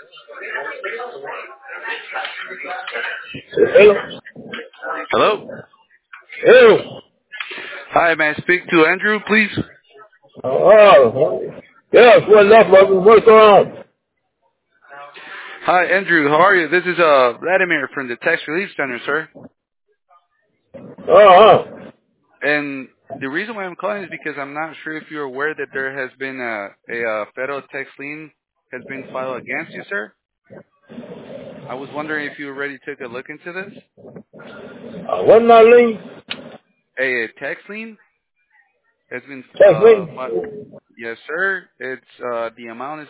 Hello? Hello. Hello? Hi, may I speak to Andrew, please? Yes, what's up, brother? What's going on? Hi, Andrew. How are you? This is Vladimir from the Tax Relief Center, sir. Uh-huh. And the reason why I'm calling is because I'm not sure if you're aware that there has been a federal tax lien has been filed against you, sir. I was wondering if you already took a look into this. What's my link? A tax lien has been Text me. filed. Yes, sir. It's the amount is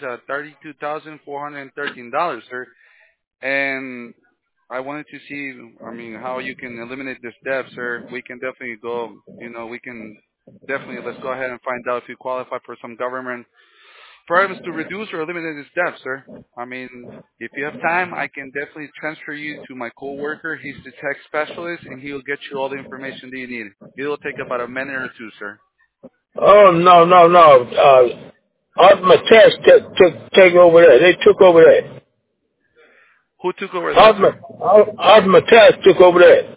$32,413, sir. And I wanted to see, how you can eliminate this debt, sir. We can definitely go, let's go ahead and find out if you qualify for some government programs to reduce or eliminate this debt, sir. If you have time, I can definitely transfer you to my coworker. He's the tax specialist, and he'll get you all the information that you need. It'll take about a minute or two, sir. Oh, no. Ultimate Test take over there. They took over there. Who took over that, sir? Ultimate Test took over there.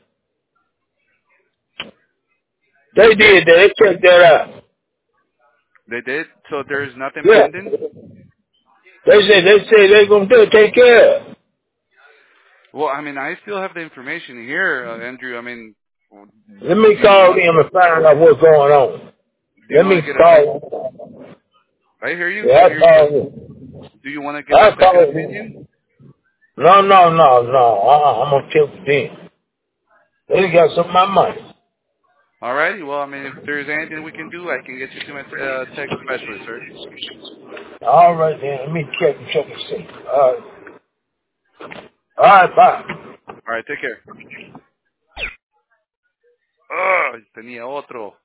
They They did? did that. They checked that out. They did? So there's nothing Yeah. pending? They say they're going to take care of it. Well, I still have the information here, Andrew. Let me Do you call want them and find out what's going on. do you Let want me to get a sec? call. I hear you. Yeah, I I hear you. call them. Do you want to get a I second call opinion? them. No. I'm going to tell them. They got some of my money. Alrighty. Well, if there's anything we can do, I can get you to my tech specialist, sir. All right, then. Let me check and see. All right, bye. All right. Take care. Ah, tenía otro.